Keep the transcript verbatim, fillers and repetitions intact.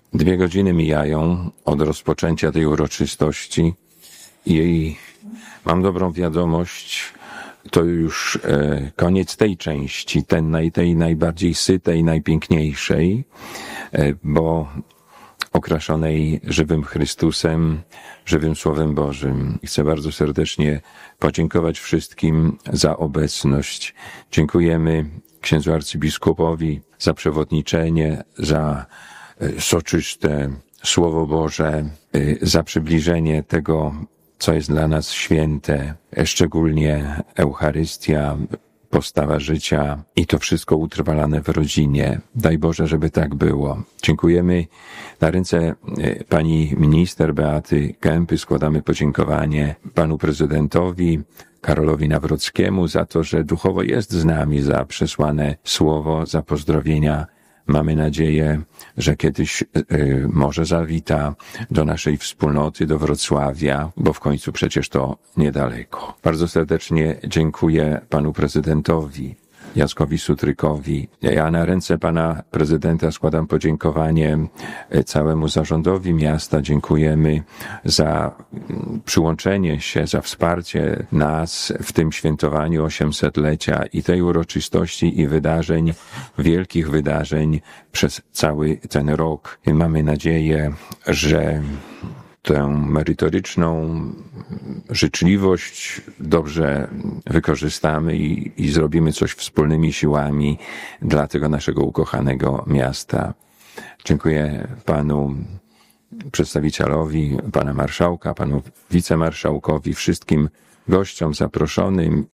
Dwie godziny mijają od rozpoczęcia tej uroczystości i mam dobrą wiadomość, to już e, koniec tej części, ten, naj, tej najbardziej sytej, najpiękniejszej, e, bo okraszonej żywym Chrystusem, żywym Słowem Bożym. Chcę bardzo serdecznie podziękować wszystkim za obecność. Dziękujemy księdzu arcybiskupowi za przewodniczenie, za soczyste Słowo Boże, za przybliżenie tego, co jest dla nas święte, szczególnie Eucharystia, postawa życia i to wszystko utrwalane w rodzinie. Daj Boże, żeby tak było. Dziękujemy. Na ręce pani minister Beaty Kempy składamy podziękowanie panu prezydentowi Karolowi Nawrockiemu za to, że duchowo jest z nami, za przesłane słowo, za pozdrowienia. Mamy nadzieję, że kiedyś y, może zawita do naszej wspólnoty, do Wrocławia, bo w końcu przecież to niedaleko. Bardzo serdecznie dziękuję panu prezydentowi Jackowi Sutrykowi. Ja na ręce pana prezydenta składam podziękowanie całemu zarządowi miasta. Dziękujemy za przyłączenie się, za wsparcie nas w tym świętowaniu osiemsetlecia i tej uroczystości i wydarzeń, wielkich wydarzeń przez cały ten rok. Mamy nadzieję, że tę merytoryczną życzliwość dobrze wykorzystamy i, i zrobimy coś wspólnymi siłami dla tego naszego ukochanego miasta. Dziękuję panu przedstawicielowi, pana marszałka, panu wicemarszałkowi, wszystkim gościom zaproszonym